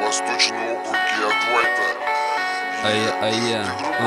Восточные округи Адвайта.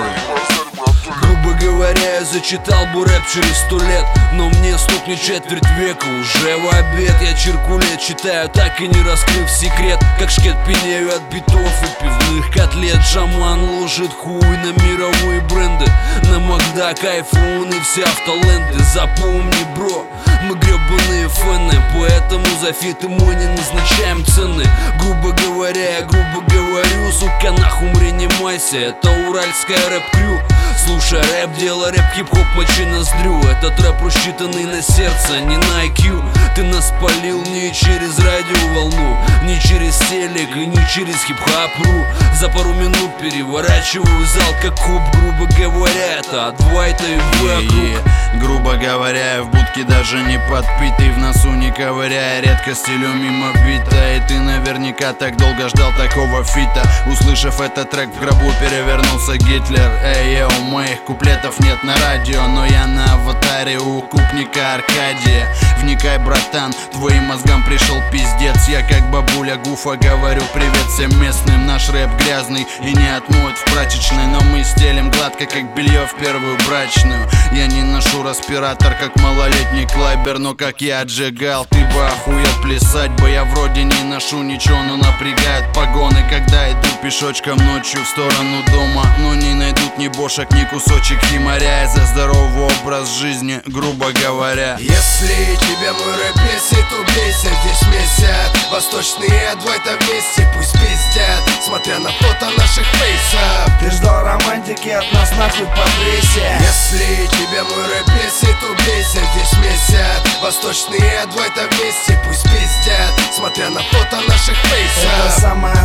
Грубо говоря, я зачитал бы рэп через 100 лет, но мне стукнет четверть века уже в обед. Я черкулет читаю, так и не раскрыв секрет, как шкет пьянею от битов и пивных котлет. Шаман ложит хуй на мировые бренды, на Макдак, айфон и все автоленды. Запомни, бро, мы гребаные фэны, поэтому за фиты мы не назначаем цены. Грубо говоря, я грубо говорю, сука, нахуй принимайся, это уральская рэп-крю. Слушай рэп, дело рэп, хип-хоп, мочи ноздрю. Этот рэп рассчитанный на сердце, а не на IQ. Ты нас полил не через радиоволну, не через телек и не через хип-хоп.ру. За пару минут переворачиваю зал как куб. Грубо говоря, это Адвайта и вокруг. Грубо говоря, я в будке даже не подпитый, в носу не ковыряя, редко стелю мимо бита. И ты наверняка так долго ждал такого фита. Услышав этот трек, в гробу перевернулся Гитлер. Эй, йоу, моих куплетов нет на радио, но я на аватаре у купника Аркадия. Вникай, братан, твоим мозгам пришел пиздец. Я как бабуля Гуфа говорю привет всем местным. Наш рэп грязный и не отмоет в прачечной, но мы стелим гладко, как белье в первую брачную. Я не ношу респиратор, как малолетний клайбер, но как я отжигал, ты бы охуел плясать бы. Я вроде не ношу ничего, но напрягают погоны, когда иду пешочком ночью в сторону дома. Но не найдут ни бошек, ни кусочек химаря. За здоровый образ жизни, грубо говоря. Если тебя мой рэп бесит, убейся, здесь месяц. Восточные Адвайта вместе пусть пиздят, смотря на фото наших фейсов. Ты ждал романтики от нас, нахуй по прессе. Если тебя мой рэп бесит, убейся, здесь месяц. Восточные Адвайта вместе пусть пиздят, смотря на фото наших фейсов. Это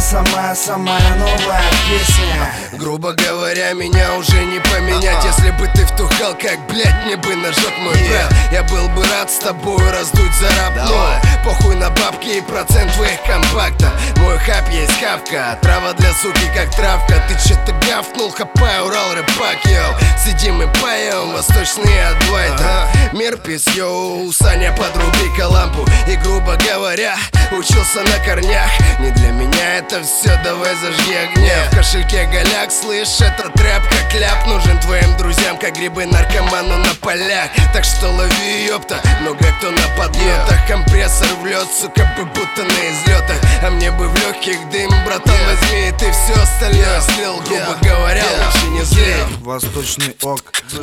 самая новая песня. Грубо говоря, меня уже не поменять. Если бы ты втухал, как, блять, мне бы нажег мой брат. Я был бы рад с тобой раздуть за раб, но похуй на бабки и процент твоих компактов. Мой хап есть хавка, трава для суки как травка. Ты че-то гафнул, хапай, Урал, рэпак, йоу. Сидим и поем, восточные Адвайта. Мир пис, йоу, Саня, подруби-ка лампу. И грубо говоря, учился на корнях. Не для меня это все, давай зажги огня. В кошельке голяк, слышь, этот рэп как ляп. Нужен твоим друзьям, как грибы наркоману на полях. Так что лови, ёпта, много кто на подлетах. Компрессор влет, сука, будто на излетах. А мне бы в легких дым, братан, возьми и ты все остальное слил. Грубо говоря, лучше не зли. Восточный ок,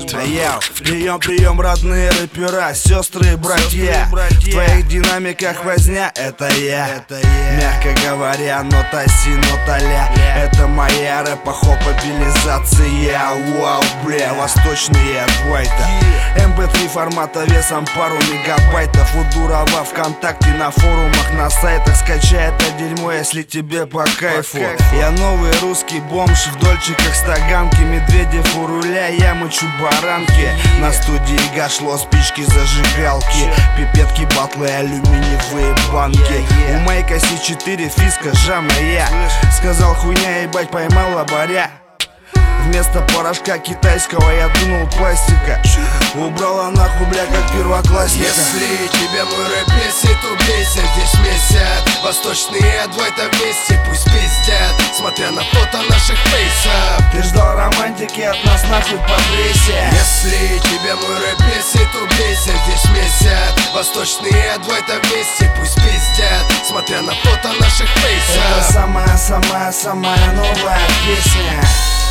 прием, родные рэпера, сестры и братья. В твоих динамиках возня, это я. Мягко говоря, нота си, нота ля. Это моя рэпа-хопабилизация. Вау, бля, восточные Адвайта. MP3 формата весом пару мегабайтов. У Дурова ВКонтакте, на форумах, на сайтах. Скачай это дерьмо, если тебе по кайфу. Я новый русский бомж в дольчиках, стаганки. Медведев у руля, я мычу баранки. На студии гашло, спички, зажигалки. Пипетки, батлы, алюминиевые банки. У Майка С4, фиска, жама я. Сказал хуйня, ебать, поймал лобаря. Вместо порошка китайского я дунул пластика. Убрала нахуй, бля, как первоклассника. Если тебя мой рэп бесит, убейся, здесь месяц. Восточные Адвайта вместе пусть пиздят, смотря на фото наших фейсов. Ты ждал романтики от нас, нахуй по прессе. Если тебя мой рэп бесит, убейся, здесь месяц. Восточные Адвайта вместе пусть пиздят, смотря на фото наших фейсов. Это самая новая песня.